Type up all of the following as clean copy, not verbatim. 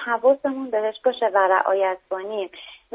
حواسمون بهش باشه و رعایت کنیم،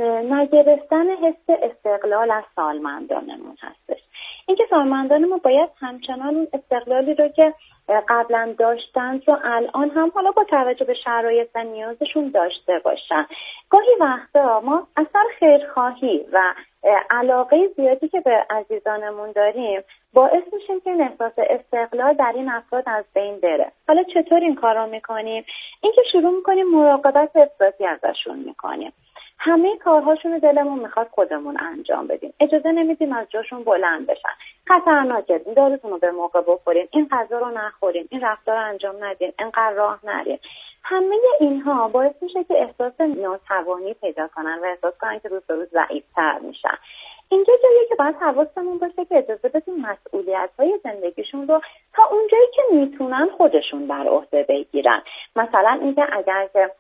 نگرفتن حس استقلال از سالمندانمون هستش. اینکه سالمندانمون باید همچنان اون استقلالی رو که قبلا داشتن رو الان هم حالا با توجه به شرایط و نیازشون داشته باشن. گاهی وقتا ما اثر خیرخواهی و علاقه زیادی که به عزیزانمون داریم باعث میشیم که این احساس استقلال در این افراد از بین بره. حالا چطور این کار رو میکنیم؟ اینکه شروع میکنیم مراقبت احساسی ازشون میکنیم. همه کارهاشون رو دلمون میخواد خودمون انجام بدیم، اجازه نمیدیم از جاشون بلند بشن. خطرناکه، داروتون رو به موقع بخورین، این غذا رو نخورین، این رفتار رو انجام ندین، اینقدر راه نرین. همه اینها باعث میشه که احساس ناتوانی پیدا کنن و احساس کنن که روز به روز ضعیف‌تر میشن. اینجا جاییه که باید حواسمون باشه که اجازه بدیم مسئولیت‌های زندگیشون رو تا اونجایی که میتونن خودشون بر عهده بگیرن. مثلا اینکه اگر که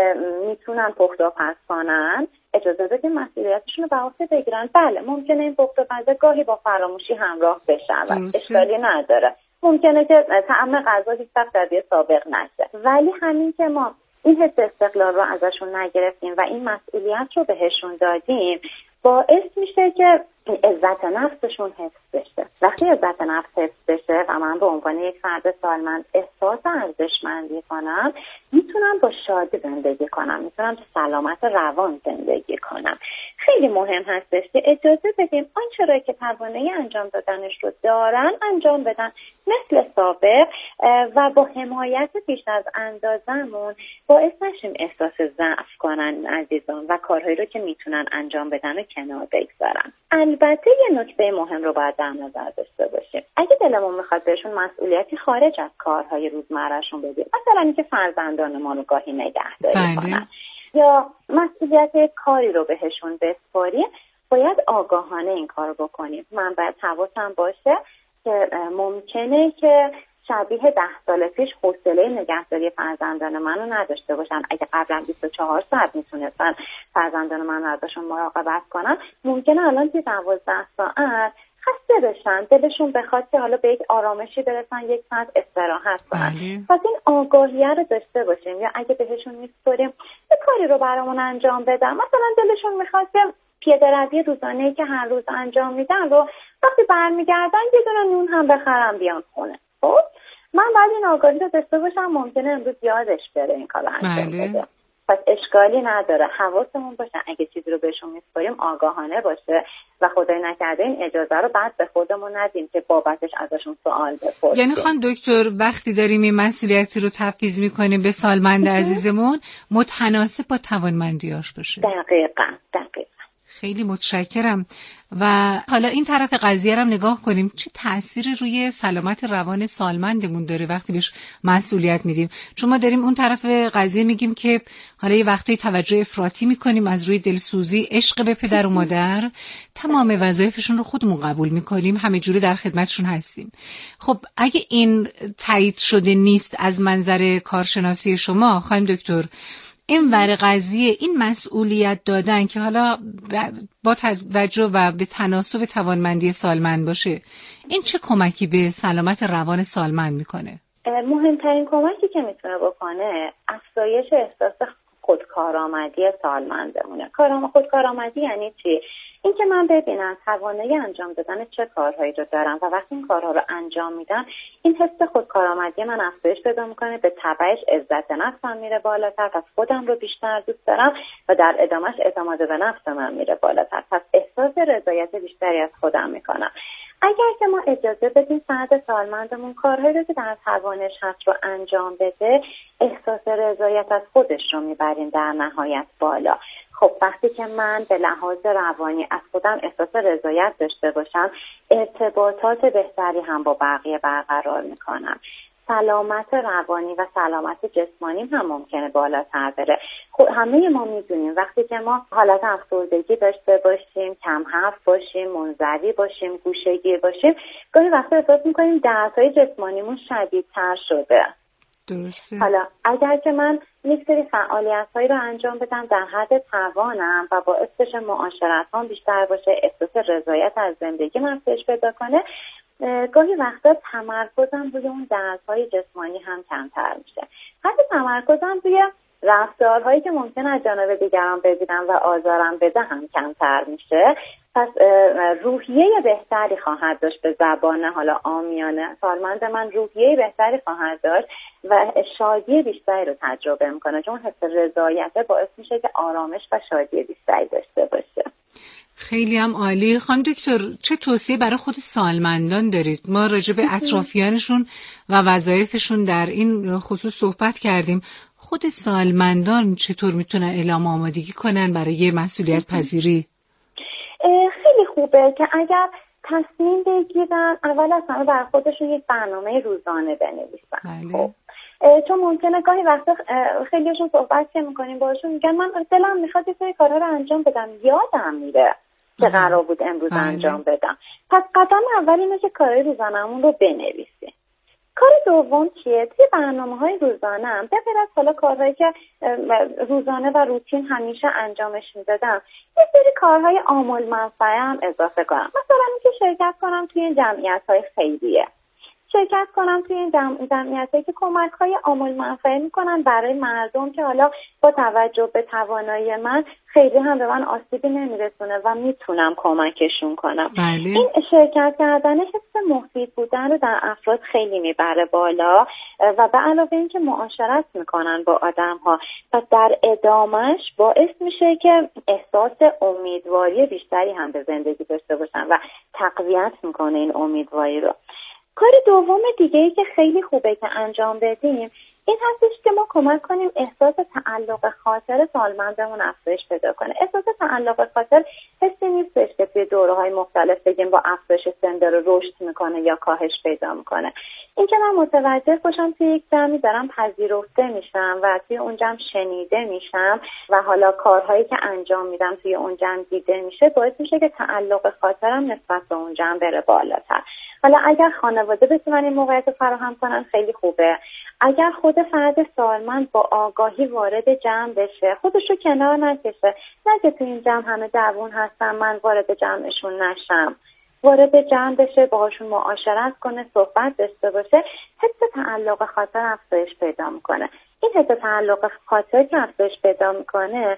میتونن پخت و پز کنن، اجازه بدیم مسئولیتشون رو به عهده بگیرن. بله ممکنه این پخت و پز گاهی با فراموشی همراه بشه و اشکالی نداره، ممکنه که طعم غذا هیچ وقت در سابق نشه، ولی همین که ما این حس استقلال رو ازشون نگرفتیم و این مسئولیت رو بهشون دادیم، باعث میشه که عزت نفسشون حفظ بشه. وقتی عزت نفس حفظ بشه و من به عنوان یک فرد سالمند احساس ارزشمندی کنم، میتونم با شادی زندگی کنم، میتونم تو سلامت روان زندگی کنم. خیلی مهم هستش که اجازه بدیم آنچه را که توانایی انجام دادنش رو دارن انجام بدن، مثل سابق، و با حمایت بیش از اندازمون باعث نشیم احساس ضعف کنن عزیزان و کارهایی رو که میتونن انجام بدن و کنار بگذارن. البته یه نکته مهم رو باید در نظر داشته باشیم. اگه دلمون میخواد بهشون مسئولیتی خارج از کارهای روزمرهشون بدیم، مثلا اینکه فرزندان ما رو گاهی نگهداری کنن یا مسئولیت کاری رو بهشون بسپاریم، باید آگاهانه این کار بکنیم. من باید حواسم باشه که ممکنه که شبیه 10 سال پیش حوصله نگهداری فرزندان منو نداشته باشن. اگه قبلا 24 ساعت میتونستن فرزندان من ازشون مراقبت کنن، ممکنه الان 12 ساعت خسته بشن، دلشون بخواد که حالا به یک آرامشی برسن، 1 ساعت استراحت کنن. پس این آگاهیه رو داشته باشیم. یا اگه بهشون میسپاریم یه کاری رو برامون انجام بدن، مثلا دلشون میخواد که پیاده روی روزانه‌ای که هر روز انجام میدن رو وقتی برمیگردن یه دونه نون هم بخرم بیان خونه. خب من باید این آگاهی رو داشته باشم، ممکنه امروز یادش بره این کار رو انجام بده. پس اشکالی نداره، حواسمون باشه اگه چیزی رو بهشون میسپاریم آگاهانه باشه و خدای نکرده این اجازه رو بعد به خودمون ندیم که بابتش ازشون سوال بپرسیم. یعنی خانم دکتر وقتی داریم این مسئولیتی رو تفویض میکنیم به سالمند عزیزمون، متناسب با توانمندیاش باشه. دقیقاً. خیلی متشکرم. و حالا این طرف قضیه رو نگاه کنیم، چه تأثیری روی سلامت روان سالمندمون داره وقتی بهش مسئولیت میدیم. چون ما داریم اون طرف قضیه میگیم که حالا یه وقتی توجه افراطی میکنیم از روی دلسوزی، عشق به پدر و مادر، تمام وظایفشون رو خودمون قبول میکنیم، همه جوره در خدمتشون هستیم. خب اگه این تایید شده نیست از منظر کارشناسی شما خانم دکتر، این ور قضیه، این مسئولیت دادن که حالا با توجه و به تناسب توانمندی سالمند باشه، این چه کمکی به سلامت روان سالمند میکنه؟ مهمترین کمکی که میتونه بکنه افزایش احساس خودکارآمدی سالمندمونه. خودکارآمدی یعنی چی؟ این که من ببینم توانایی انجام دادن چه کارهایی رو دارم و وقتی این کارها رو انجام میدم این حس خودکارآمدی من افزایش پیدا میکنه، به تبعش عزت نفسم میره بالاتر، پس خودم رو بیشتر دوست دارم و در ادامهش اعتماد به نفس من میره بالاتر، پس احساس رضایت بیشتری از خودم میکنم. اگر که ما اجازه بدیم فرد سالمندمون کارهایی رو که در توانش هست رو انجام بده، احساس رضایت از خودش رو میبریم در نهایت بالا. خب وقتی که من به لحاظ روانی از خودم احساس رضایت داشته باشم، ارتباطات بهتری هم با بقیه برقرار میکنم. سلامت روانی و سلامت جسمانی هم ممکنه بالاتر بره. خب همه ما میدونیم وقتی که ما حالت افسردگی داشته باشیم، کم حرف باشیم، منزوی باشیم، گوشه‌گیر باشیم، گاهی وقتا احساس میکنیم دردهای جسمانیمون شدیدتر شده. درسته. حالا اگر که من یک سری فعالیت‌هایی رو انجام بدم در حد توانم و باعث بشه معاشرت‌هام بیشتر باشه، احساس رضایت از زندگی من افزایش پیدا کنه، گاهی وقتا تمرکزم روی اون دردهای جسمانی هم کمتر میشه. حتی تمرکزم روی رفتارهایی که ممکن از جانب دیگران ببینم و آزارم بده هم کمتر میشه. پس روحیه بهتری خواهد داشت، به زبان حالا عامیانه سالمند من روحیه بهتری خواهد داشت و شادی بیشتری رو تجربه میکنه، چون حس رضایت باعث میشه که آرامش و شادی بیشتری داشته باشه. خیلی هم عالی. خانم دکتر، چه توصیه برای خود سالمندان دارید؟ ما راجع به اطرافیانشون و وظایفشون در این خصوص صحبت کردیم. خود سالمندان چطور میتونن اعلام آمادگی کنن برای مسئولیت پذیری؟ خیلی خوبه که اگر تصمیم بگیرن اول از همه برای خودشون یک برنامه روزانه بنویسن. خب چون ممکنه گاهی وقتا خیلیشون صحبت که میکنیم باشون میگن من دلم میخواد یه سری کارا رو انجام بدم، یادم میره که قرار بود امروز انجام بدم. پس قدم اول اینه که کارهای روزانه‌مون رو بنویسیم. کار دوم چیه؟ توی برنامه‌های روزانه هم به غیر از حالا کارهایی که روزانه و روتین همیشه انجامش میدادم، یه سری کارهای عامل منفعه هم اضافه کنم. مثلا اینکه شرکت کنم توی جمعیت‌های خیریه، شرکت کنم توی این جمعیتایی که کمک‌های عامل منفعه میکنن برای مردم که حالا با توجه به توانایی من خیلی هم به من آسیبی نمیرسونه و میتونم کمکشون کنم. بله. این شرکت کردن حس مفید بودن رو در افراد خیلی میبره بالا و به علاوه این که معاشرت میکنن با آدم‌ها و در ادامهش باعث میشه که احساس امیدواری بیشتری هم به زندگی داشته باشن و تقویت میکنه این امیدواری رو. کار دوم دیگه‌ای که خیلی خوبه که انجام بدیم این هستش که ما کمک کنیم احساس تعلق خاطر سالمندمون افزایش پیدا کنه. احساس تعلق خاطر حسی نیستش که توی دوره‌های مختلف بگیم با افزایش سن داره رشد میکنه یا کاهش پیدا میکنه. این که من متوجه باشم توی یک جمعی دارم پذیرفته میشم و توی اون جمع شنیده میشم و حالا کارهایی که انجام میدم توی اون جمع دیده میشه، باعث میشه که تعلق خاطرم نسبت به اون جمع بره بالاتر. حالا اگر خانواده بتونن این موقعیت فراهم کنن خیلی خوبه. اگر خود فرد سالمند با آگاهی وارد جمع بشه، خودش رو کنار نکشه، نگه تو این جمع همه جوان هستن من وارد جمعشون نشم، وارد جمع بشه، باهاشون معاشرت کنه، صحبت داشته باشه، حس تعلق خاطر افزایش پیدا میکنه. این حس تعلق خاطر که افزایش پیدا میکنه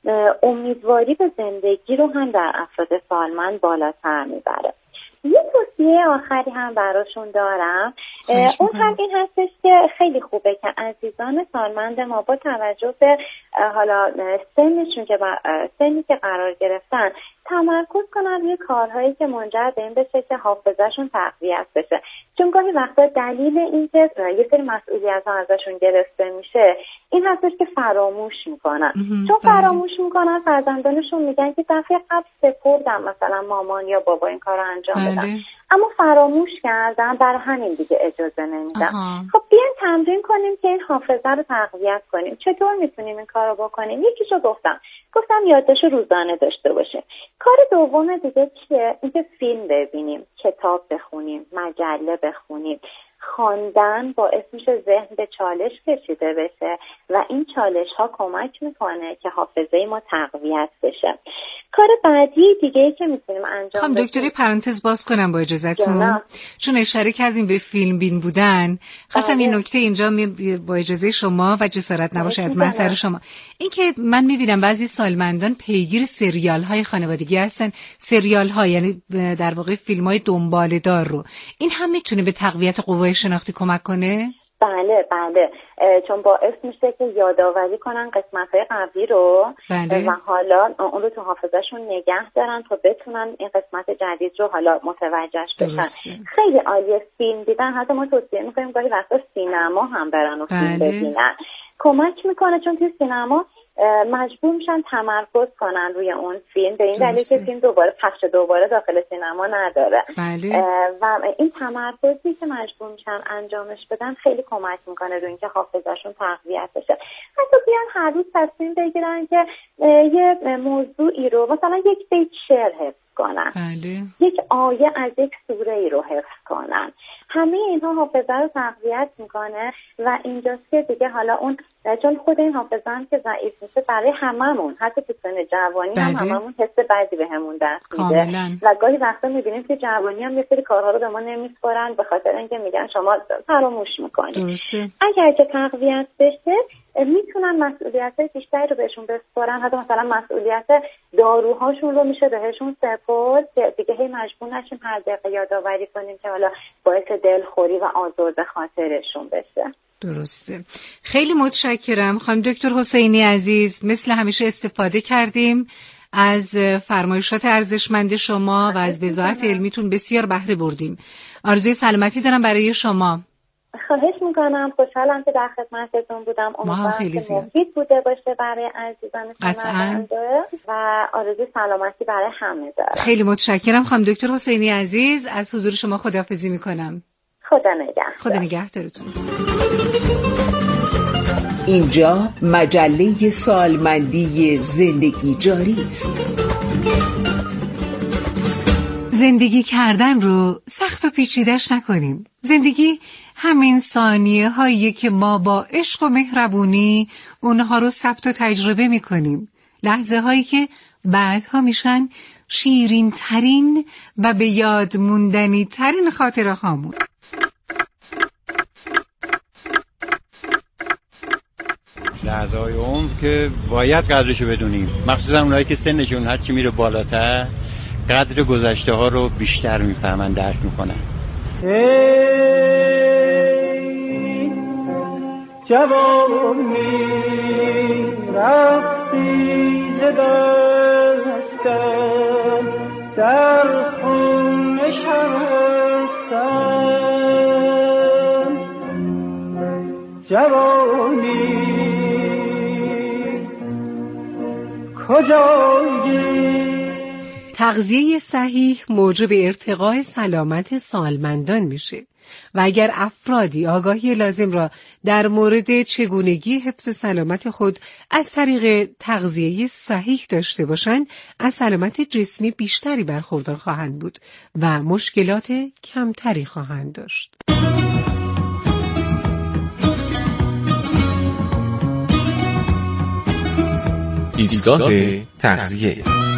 امیدواری به زندگی رو هم در افراد سالمند بالاتر میبره. یه توصیه آخری هم براشون دارم. اون هم این هستش که خیلی خوبه که عزیزان سالمند ما با توجه به حالا سنی که قرار گرفتن تمرکز کنن روی کارهایی که منجر به این بشه که حافظه‌شون تقویت بشه. چون گاهی وقتا دلیل این که یه سری مسئولیت‌ها ازشون گرفته میشه این هستش که فراموش میکنن. چون فراموش میکنن فرزندانشون میگن که دفعه قبل سپردم مثلا مامان یا بابا این کار رو انجام بدن، اما فراموش کردن، برای همین دیگه اجازه نمیدن. خب بیاین تمرین کنیم که این حافظه رو تقویت کنیم. چطور میتونیم این کار رو بکنیم؟ یکیشو گفتم یادداشت روزانه داشته باشه. کار دوم دیگه چیه؟ اینکه فیلم ببینیم، کتاب بخونیم، مجله بخونیم. خواندن باعث میشه ذهن به چالش کشیده بشه و این چالش ها کمک میکنه که حافظه ما تقویت بشه. کار بعدی دیگه که میتونیم انجام بدیم. دکتری پرانتز باز کنم با اجازهتون، چون اشاره کردیم به فیلم بین بودن، خواستم این نکته اینجا با اجازه شما و جسارت نباشه از محضر شما، این که من میبینم بعضی سالمندان پیگیر سریال های خانوادگی هستن، سریال ها یعنی در واقع فیلم های دنباله‌دار رو، این هم میتونه به تقویت قوای شناختی کمک کنه؟ بله چون باعث میشه که یادآوری کنن قسمت‌های قبلی رو و حالا اون رو تو حافظه‌شون نگه دارن تا بتونن این قسمت جدید رو حالا متوجهش بشن. خیلی عالیه فیلم دیدن. حتی ما توصیه میکنیم گاهی وقتا سینما هم برن و فیلم ببینن، کمک میکنه چون توی سینما مجبور میشن تمرکز کنن روی اون فیلم، به این دلیل که فیلم پخش دوباره داخل سینما نداره. و این تمرکزی که مجبور میشن انجامش بدن خیلی کمک میکنه روی اینکه حافظه‌شون تقویت بشه. حتی بیان هر روز تصمیم بگیرن که یه موضوعی رو مثلا یک بیت شعر حفظ کنن، یک آیه از یک سوره ای رو حفظ کنن. همه اینها حافظه رو تقویت میکنه و اینجاست که دیگه حالا اون چون خود این حافظه هم که ضعیف میشه برای هممون، حتی تو سن جوانی هم هممون حس بدی بهمون دست میده و گاهی وقتا میبینیم که جوانی هم یه سری کارها رو به ما نمیسپارن به خاطر اینکه میگن شما فراموش میکنید. اگر که تقویت بشه میتونن مسئولیت‌های بیشتری رو بهشون بسپارن، حتی مثلا مسئولیت داروهاشون رو میشه بهشون سپرد که دیگه هی مجبور نشیم هر دقیقه یادآوری کنیم که حالا باعث دلخوری و آزرده خاطرشون بشه. درسته. خیلی متشکرم خانم دکتر حسینی عزیز، مثل همیشه استفاده کردیم از فرمایشات ارزشمند شما و از بضاعت علمیتون بسیار بهره بردیم. آرزوی سلامتی دارم برای شما. خواهش میکنم، خوشحالم که در خدمتتون بودم. امیدوارم که مفید بوده باشه برای عزیزان شنونده و آرزوی سلامتی برای همه دارم. خیلی متشکرم خانم دکتر حسینی عزیز، از حضور شما خداحافظی میکنم. خدا نگهدارتون. اینجا مجله سالمندی زندگی جاری است. زندگی کردن رو سخت و پیچیده‌اش نکنیم. زندگی همین ثانیه هایی که ما با عشق و مهربونی اونها رو ثبت و تجربه میکنیم. لحظه هایی که بعدها میشن شیرین ترین و به یاد موندنی ترین خاطره هامون. لحظه های عمر که باید قدرشو بدونیم، مخصوصا اونایی که سنشون هرچی میره بالاتر قدر گذشته ها رو بیشتر میفهمن، درک میکنن. جوانی رفتی ز دستم در خون نشستم، جوانی کجایی؟ تغذیه صحیح موجب ارتقای سلامت سالمندان میشه و اگر افرادی آگاهی لازم را در مورد چگونگی حفظ سلامت خود از طریق تغذیه صحیح داشته باشند، از سلامت جسمی بیشتری برخوردار خواهند بود و مشکلات کمتری خواهند داشت. ایستگاه تغذیه.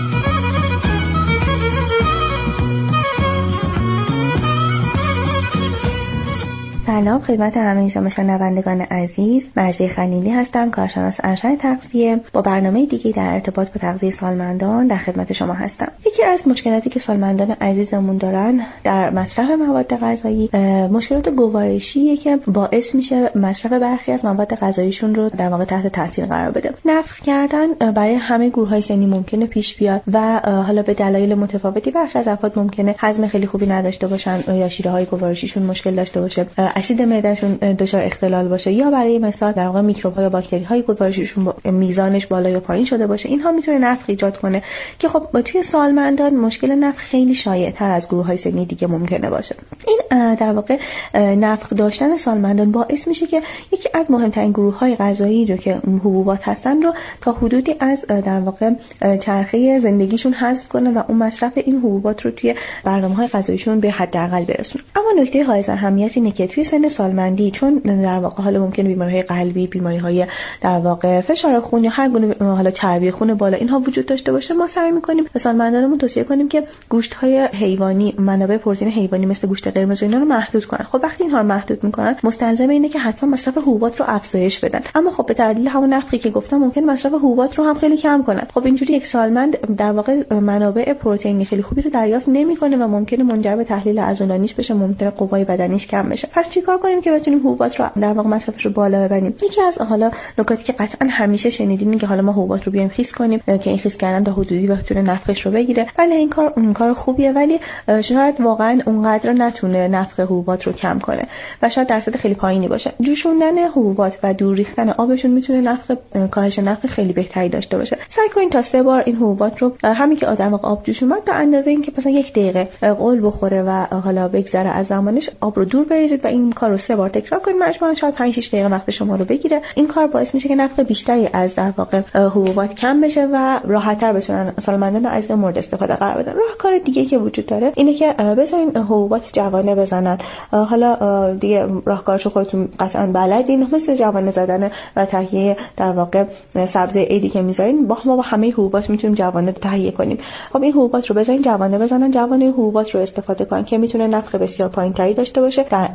سلام خدمت همه شما شنوندگان عزیز، مرضیه خلیلی هستم، کارشناس ارشد تغذیه. با برنامه دیگه در ارتباط با تغذیه سالمندان در خدمت شما هستم. یکی از مشکلاتی که سالمندان عزیزمون دارن در مصرف مواد غذایی، مشکلات گوارشیه که باعث میشه مصرف برخی از مواد غذاییشون رو در واقع تحت تاثیر قرار بده. نفخ کردن برای همه گروه‌های سنی ممکنه پیش بیاد و حالا به دلایل متفاوتی برخی از افراد ممکنه هضم خیلی خوبی نداشته باشن یا شیره‌های گوارشیشون مشکل داشته باشه، اسید معدهشون دچار اختلال باشه، یا برای مثال در واقع میکروب‌ها یا باکتری‌های گوارشیشون میزانش بالا یا پایین شده باشه. اینها میتونه نفخ ایجاد کنه که خب توی سالمندان مشکل نفخ خیلی شایع‌تر از گروه‌های سنی دیگه ممکنه باشه. این در واقع نفخ داشتن سالمندان باعث میشه که یکی از مهمترین گروه‌های غذایی رو که حبوبات هستن رو تا حدودی از در واقع چرخه زندگیشون حذف کنه و اون مصرف این حبوبات رو توی برنامه‌های غذاییشون به حداقل برسونه. اما نکته حائز اهمیت اینه که توی سن سالمندی، چون در واقع حالا ممکنه بیماری‌های قلبی، بیماری‌های در واقع فشار خون یا هر گونه حالا چربی خون بالا اینها وجود داشته باشه، ما سعی می‌کنیم به سالمندانمون توصیه کنیم که گوشت‌های حیوانی، منابع پروتئین حیوانی مثل گوشت قرمز و اینا رو محدود کنن. خب وقتی اینها رو محدود می‌کنن، مستلزم اینه که حتما مصرف حبوبات رو افزایش بدن. اما خب به دلیل همون نفخی که گفتم ممکن مصرف حبوبات رو هم خیلی کم کنن. خب اینجوری یک سالمند در واقع منابع پروتئینی خیلی خوبی رو دریافت نمی‌کنه و ممکنه منجر به تحلیل عضلانیش بشه، ممکنه قوای بدنیش کم بشه. پس چیکار کنیم که بتونیم حبوبات رو در واقع مصرفش رو بالا ببریم؟ یکی از حالا نکاتی که قطعا همیشه شنیدین که حالا ما حبوبات رو بیایم خیس کنیم که این خیس کردن تا حدودی بتونه نفخش رو بگیره. بله این کار خوبیه، ولی شاید واقعا اونقدر نتونه نفخ حبوبات رو کم کنه و شاید درصد خیلی پایینی باشه. جوشوندن حبوبات و دور ریختن آبشون میتونه کاهش نفخ خیلی بهتری داشته باشه. سعی کنین تا 3 بار این حبوبات رو همین که در واقع آب جوش اومد به اندازه اینکه مثلا 1 دقیقه قل بخوره و حالا بگذره از زمانش، آب رو دور بریزید و این کار رو 3 بار تکرار کنید. مجموعاً شاید 5-6 دقیقه وقت شما رو بگیره. این کار باعث میشه که نفخ بیشتری از در واقع حبوبات کم بشه و راحت‌تر بتونن سالمندان عزیز مورد استفاده قرار بدن. راهکار دیگه که وجود داره اینه که بذارین حبوبات جوانه بزنن. حالا دیگه راهکارشو خودتون قطعاً بلدین، مثل جوانه زدن و تهیه در واقع سبزی عیدی که میذارین، ما با همه حبوبات میتونیم جوانه تهیه کنیم. خب این حبوبات رو بذارین جوانه بزنن، جوانه حبوبات رو استفاده کنن که میتونه نفخ بسیار پایینتری داشته باشه، در عین حال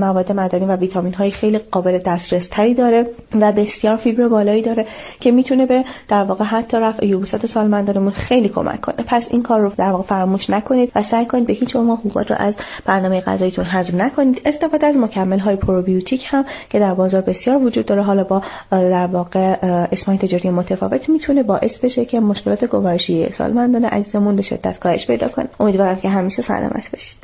مواد معدنی و ویتامین های خیلی قابل دسترس تری داره و بسیار فیبر بالایی داره که میتونه به در واقع حتی رفع یبوست سالمندانمون خیلی کمک کنه. پس این کار رو در واقع فراموش نکنید و سعی کنید به هیچ عنوان حبوبات رو از برنامه غذاییتون حذف نکنید. استفاده از مکمل های پروبیوتیک هم که در بازار بسیار وجود داره، حالا با در واقع اسمای تجاری متفاوت، میتونه باعث بشه که مشکلات گوارشی سالمندان عزیزمون به شدت کاهش پیدا کنه. امیدوارم که همیشه سلامت باشید.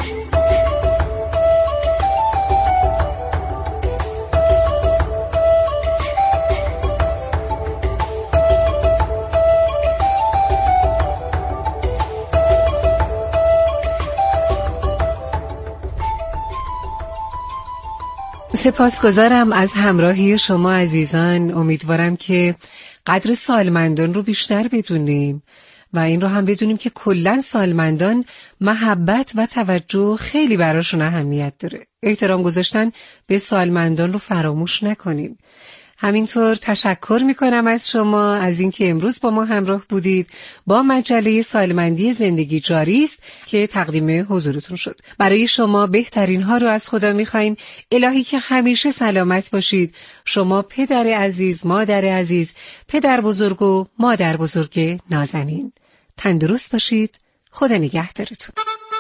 سپاسگزارم از همراهی شما عزیزان. امیدوارم که قدر سالمندان رو بیشتر بدونیم و این رو هم بدونیم که کلاً سالمندان محبت و توجه خیلی براشون اهمیت داره. احترام گذاشتن به سالمندان رو فراموش نکنیم. همینطور تشکر میکنم از شما از اینکه امروز با ما همراه بودید با مجله سالمندی زندگی جاری است که تقدیم حضورتون شد. برای شما بهترین ها رو از خدا میخوایم. الهی که همیشه سلامت باشید. شما پدر عزیز، مادر عزیز، پدر بزرگ و مادر بزرگ نازنین. تندرست باشید. خدا نگهدارتون.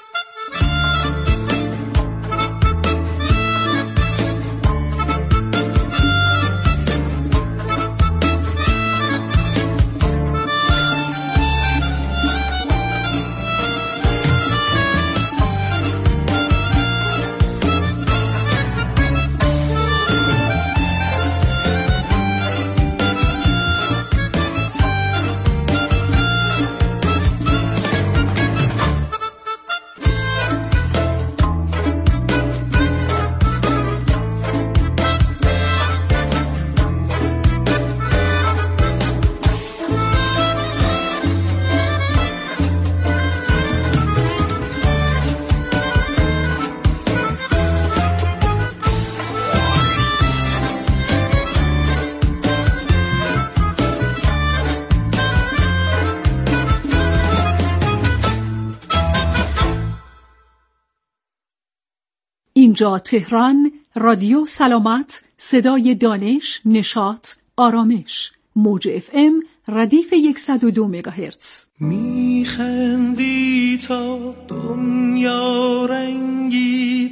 اینجا تهران، رادیو سلامت، صدای دانش، نشاط، آرامش، موج FM ردیف 102 مگاهرتز. میخندی تا دنیا رنگی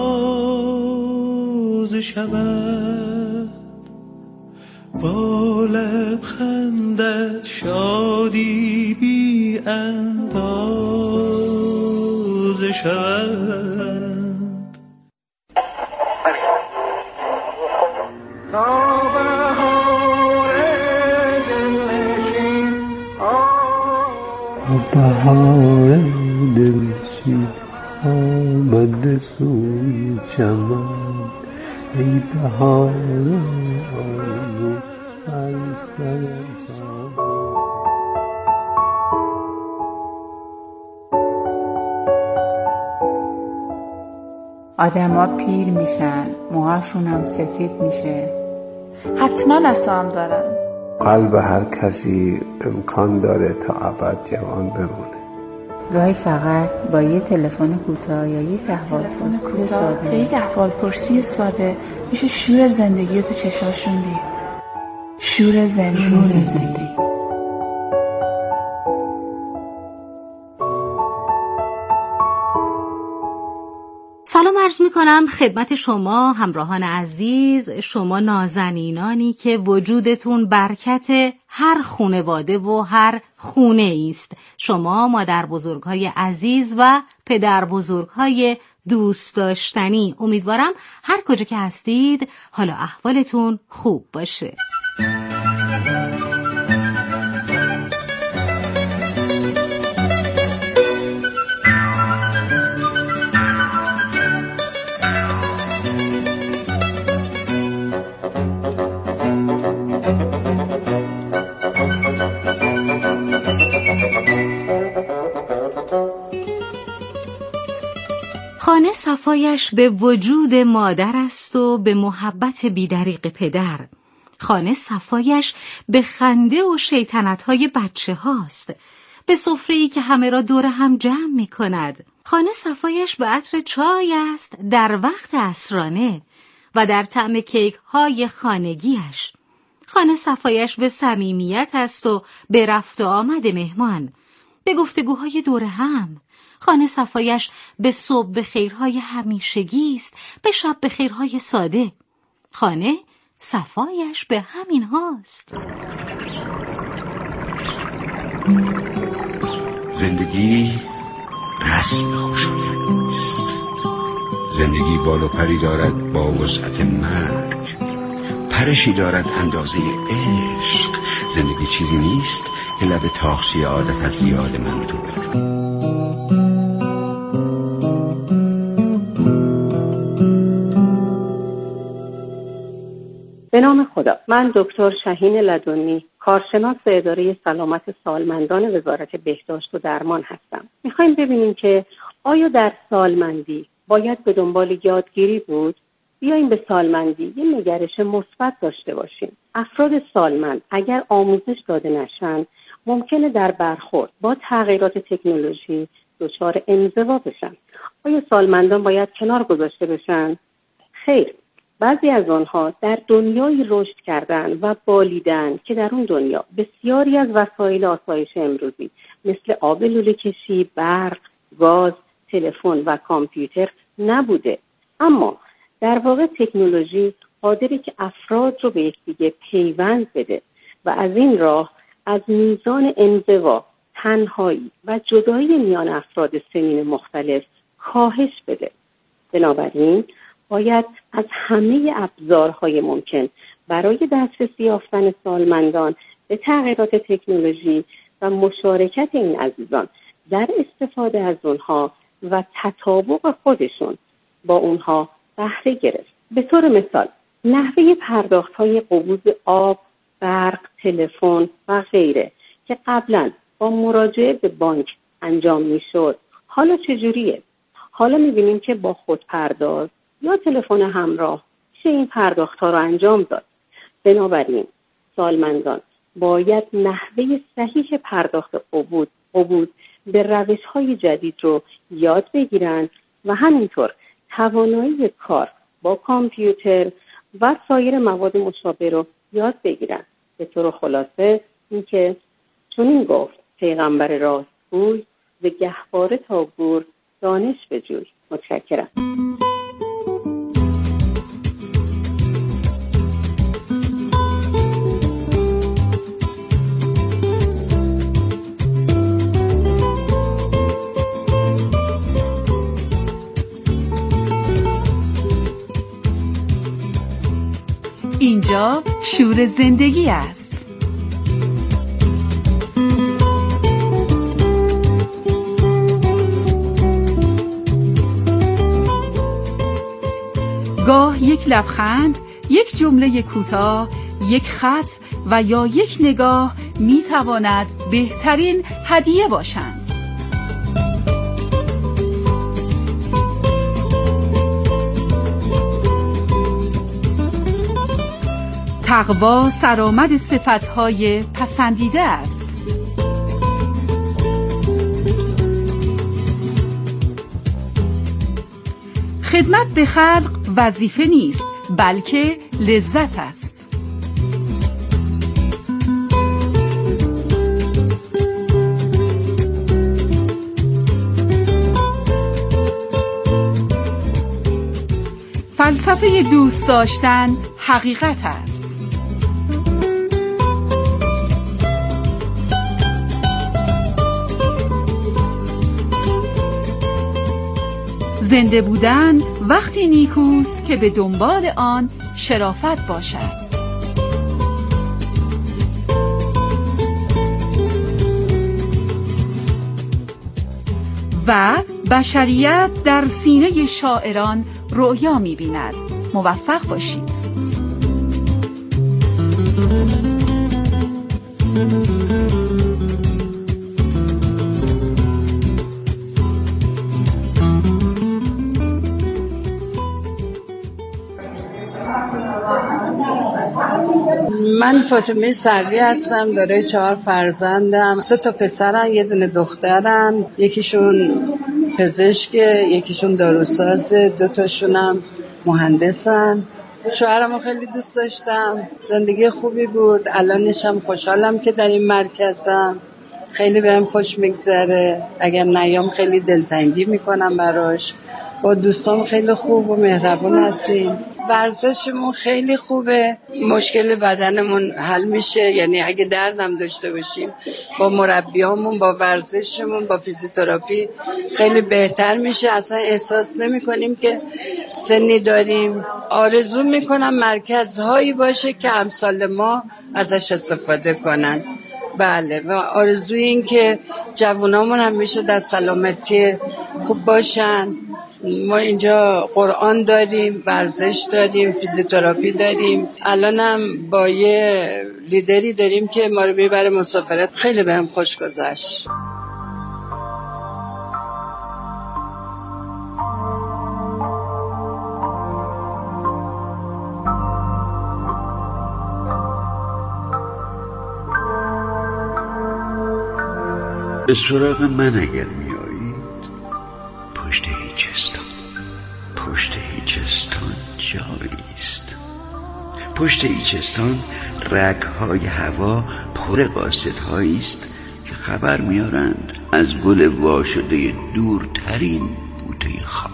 تازه شود، با لبخندت شادی بی اندازه شود. بهار دلشی آمد سوی چمن، ای بهار آرزو بر سر آدما پیر میشن، موهاشون هم سفید میشه، حتما عصام دارن. قلب هر کسی امکان داره تا ابد جوان بمونه. گاهی فقط با یه تلفن کوتاه یا یک احوالپرسی ساده میشه شور زندگی رو تو چشاشون دید. شور زندگی. سلام عرض می کنم خدمت شما همراهان عزیز، شما نازنینانی که وجودتون برکت هر خانواده و هر خونه است. شما مادر بزرگهای عزیز و پدر بزرگهای دوست داشتنی. امیدوارم هر کجا که هستید حالا احوالتون خوب باشه. خانه صفایش به وجود مادر است و به محبت بیدریق پدر. خانه صفایش به خنده و شیطنت‌های بچه هاست. به سفره‌ای که همه را دور هم جمع می کند. خانه صفایش به عطر چای است در وقت عصرانه و در طعم کیک های خانگیش. خانه صفایش به صمیمیت است و به رفت و آمد مهمان، به گفتگوهای دور هم. خانه صفایش به صبح به خیرهای همیشگی است، به شب به خیرهای ساده. خانه صفایش به همین هاست. زندگی رسم خوشایندی است. زندگی بال و پری دارد با وسعت مرگ، پرشی دارد اندازه عشق. زندگی چیزی نیست که لب تاخچه عادت از یاد من دور. به نام خدا. من دکتر شهین لدنی، کارشناس اداره سلامت سالمندان وزارت بهداشت و درمان هستم. میخوایم ببینیم که آیا در سالمندی باید به دنبال یادگیری بود؟ بیاییم به سالمندی یه نگرش مثبت داشته باشیم. افراد سالمند اگر آموزش داده نشن، ممکنه در برخورد با تغییرات تکنولوژی دچار انزوا بشن. آیا سالمندان باید کنار گذاشته بشن؟ خیر. بعضی از آنها در دنیایی رشد کردن و بالیدن که در اون دنیا بسیاری از وسایل آسایش امروزی مثل آب لوله کشی، برق، گاز، تلفن و کامپیوتر نبوده. اما در واقع تکنولوژی قادره که افراد رو به یکدیگه پیوند بده و از این راه از میزان انزوا، تنهایی و جدایی میان افراد سنین مختلف کاهش بده. بنابراین باید از همه ابزارهای ممکن برای دسترسی یافتن سالمندان به تغییرات تکنولوژی و مشارکت این عزیزان در استفاده از اونها و تطابق خودشون با اونها بهره گرفت. به طور مثال نحوه پرداخت‌های قبوض آب، برق، تلفن و غیره که قبلا با مراجعه به بانک انجام میشد، حالا چجوریه؟ حالا میبینیم که با خودپرداز یا تلفن همراه میشه این پرداخت‌ها رو انجام داد. بنابراین سالمندان باید نحوه صحیح پرداخت قبوض به روش‌های جدید رو یاد بگیرن و همینطور توانایی کار با کامپیوتر و سایر مواد مشابه رو یاد بگیرن. به طور خلاصه اینکه چنین گفت پیغمبر راستگوی، ز گهواره تا گور دانش بجوی. متشکرم. اینجا شور زندگی است. گاه یک لبخند، یک جمله کوتاه، یک خط و یا یک نگاه می تواند بهترین هدیه باشند. تقوا سرآمد صفتهای پسندیده است. خدمت به خلق وظیفه نیست، بلکه لذت است. فلسفه دوست داشتن حقیقت است. زنده بودن وقتی نیکوست که به دنبال آن شرافت باشد. و بشریت در سینه شاعران رؤیا می‌بیند. موفق باشید. من فاطمه سری هستم، داره 4 فرزندم، 3 تا پسرن، یه دونه دخترن، یکیشون پزشکه، یکیشون داروسازه، 2 تاشونم مهندسن. شوهرمو خیلی دوست داشتم، زندگی خوبی بود. الانشم خوشحالم که در این مرکزم، خیلی بهم خوش میگذره. اگر نیام خیلی دلتنگی میکنم براش. با دوستام خیلی خوب و مهربون هستیم. ورزشمون خیلی خوبه، مشکل بدنمون حل میشه. یعنی اگه دردم داشته باشیم با مربیامون، با ورزشمون، با فیزیوتراپی خیلی بهتر میشه. اصلا احساس نمی کنیم که سنی داریم. آرزو میکنم مرکزهایی باشه که امثال ما ازش استفاده کنن. بله، و آرزوی این که جوانامون همیشه در سلامتی خوب باشن. ما اینجا قرآن داریم، ورزش داریم، فیزیوتراپی داریم. الانم با یه لیدری داریم که ما رو میبره مسافرت. خیلی بهم خوش گذشت. به سراغ من اگر می آیید، پشت هیچستان جاییست. پشت هیچستان رگ‌های هوا پر قاصدهاییست که خبر میارند از گل واشده دورترین بوته خاک.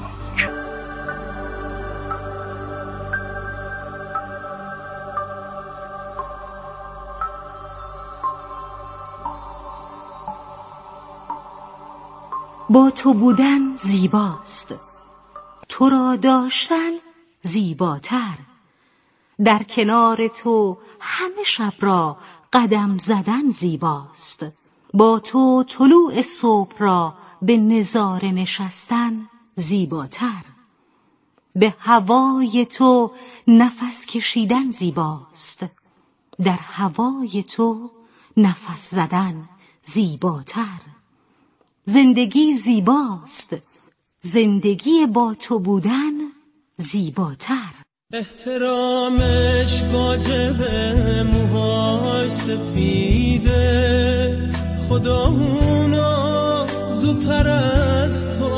با تو بودن زیباست، تو را داشتن زیباتر. در کنار تو همه شب را قدم زدن زیباست. با تو طلوع صبح را به نظاره نشستن زیباتر. به هوای تو نفس کشیدن زیباست. در هوای تو نفس زدن زیباتر. زندگی زیباست، زندگی با تو بودن زیباتر. احترامش واجبه، موهاش سفیده، خدا اونو زودتر از تو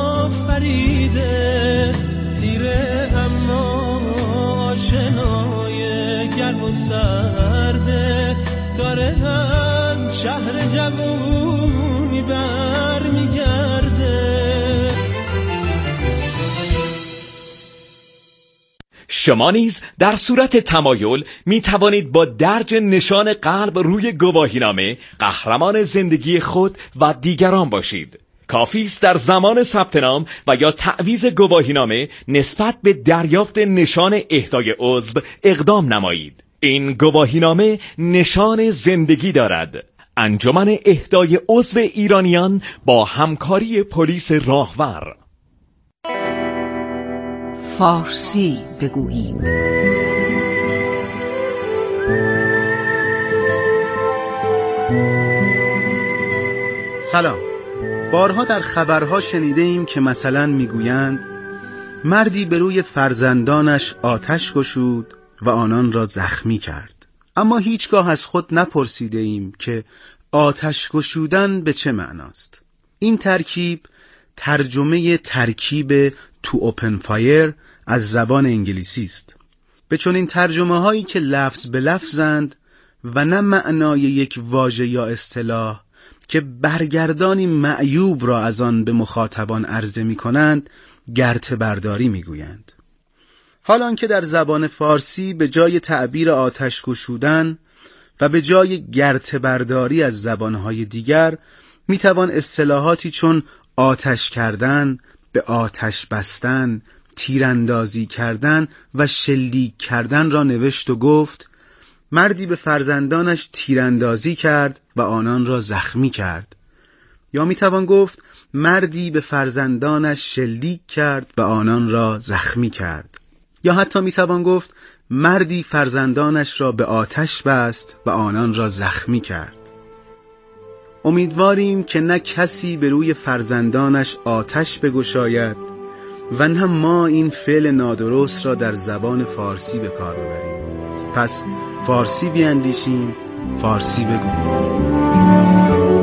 آفریده. پیره اما آشنای گرم و سرده، داره از شهر جوونی بر میگرده. شما نیز در صورت تمایل می توانید با درج نشان قلب روی گواهینامه قهرمان زندگی خود و دیگران باشید. کافی است در زمان ثبت نام و یا تعویض گواهینامه نسبت به دریافت نشان اهدای عضو اقدام نمایید. این گواهینامه نشان زندگی دارد. انجمن اهدای عضو ایرانیان با همکاری پلیس راهور. فارسی بگوییم. سلام. بارها در خبرها شنیده ایم که مثلا میگویند مردی به روی فرزندانش آتش گشود و آنان را زخمی کرد. اما هیچگاه از خود نپرسیده ایم که آتش گشودن به چه معناست. این ترکیب ترجمه ترکیب تو اوپن فایر از زبان انگلیسی است. به چون این ترجمه هایی که لفظ به لفظند و نه معنای یک واژه یا اصطلاح که برگردانی معیوب را از آن به مخاطبان عرضه می کنند گرته برداری می گویند. حالان که در زبان فارسی به جای تعبیر آتش گشودن و به جای گرته برداری از زبانهای دیگر می توان اصطلاحاتی چون آتش کردن، به آتش بستن، تیراندازی کردن و شلیک کردن را نوشت و گفت مردی به فرزندانش تیراندازی کرد و آنان را زخمی کرد. یا میتوان گفت مردی به فرزندانش شلیک کرد و آنان را زخمی کرد. یا حتی میتوان گفت مردی فرزندانش را به آتش بست و آنان را زخمی کرد. امیدواریم که نه کسی به روی فرزندانش آتش بگشاید و نه ما این فعل نادرست را در زبان فارسی به کار ببریم. پس فارسی بیاندیشیم، فارسی بگوییم.